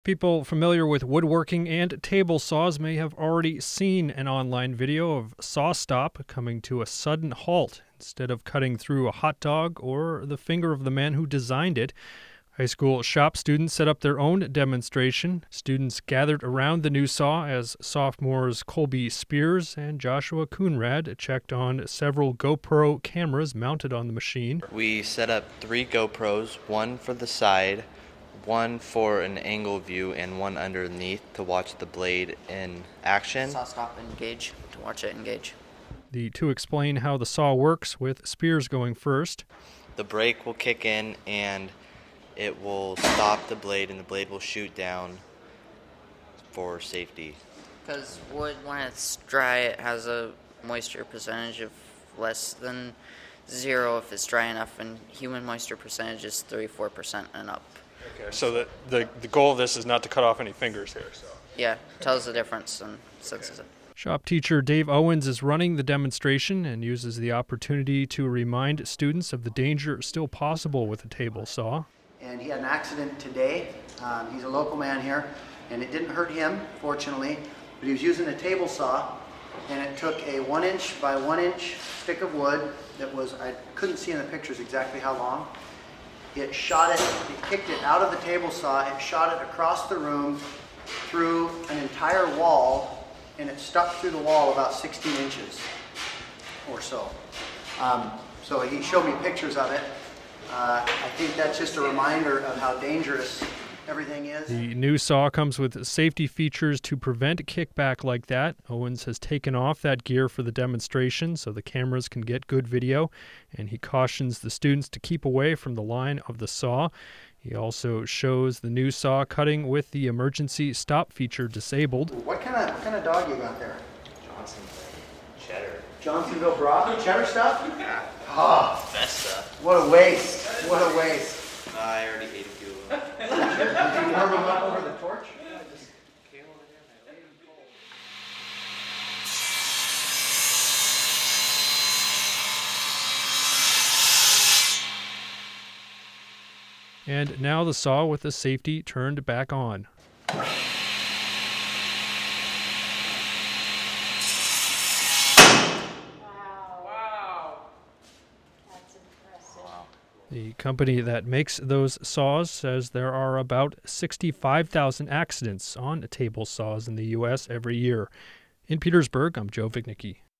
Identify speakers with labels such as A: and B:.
A: People familiar with woodworking and table saws may have already seen an online video of SawStop coming to a sudden halt instead of cutting through a hot dog or the finger of the man who designed it. High school shop students set up their own demonstration. Students gathered around the new saw as sophomores Colby Spears and Joshua Coonrad checked on several GoPro cameras mounted on the machine.
B: We set up 3 GoPros, one for the side, one for an angle view, and one underneath to watch the blade in action.
C: SawStop engage, to watch it engage.
A: The two explain how the saw works, with Spears going first.
B: The brake will kick in and it will stop the blade, and the blade will shoot down for safety.
C: Because wood, when it's dry, it has a moisture percentage of less than 0 if it's dry enough, and human moisture percentage is 34% and up.
D: Okay, so the goal of this is not to cut off any fingers here. So.
C: Yeah, tells the difference and senses it.
A: Shop teacher Dave Owens is running the demonstration and uses the opportunity to remind students of the danger still possible with a table saw.
E: And he had an accident today. He's a local man here, and it didn't hurt him, fortunately, but he was using a table saw, and it took a 1" by 1" stick of wood that was, I couldn't see in the pictures exactly how long. It shot it kicked it out of the table saw, it shot it across the room through an entire wall, and it stuck through the wall about 16 inches or so. So he showed me pictures of it. I think that's just a reminder of how dangerous everything is.
A: The new saw comes with safety features to prevent kickback like that. Owens has taken off that gear for the demonstration so the cameras can get good video, and he cautions the students to keep away from the line of the saw. He also shows the new saw cutting with the emergency stop feature disabled.
E: What kind of dog you got there?
B: Johnsonville cheddar.
E: Johnsonville Bravo? Cheddar stuff?
B: Yeah.
E: Oh,
B: Best stuff.
E: what a waste. What a waste.
B: I already ate a few of them.
E: Did you warm them up over the torch?
A: And now the saw with the safety turned back on. The company that makes those saws says there are about 65,000 accidents on table saws in the U.S. every year. In Petersburg, I'm Joe Vignicki.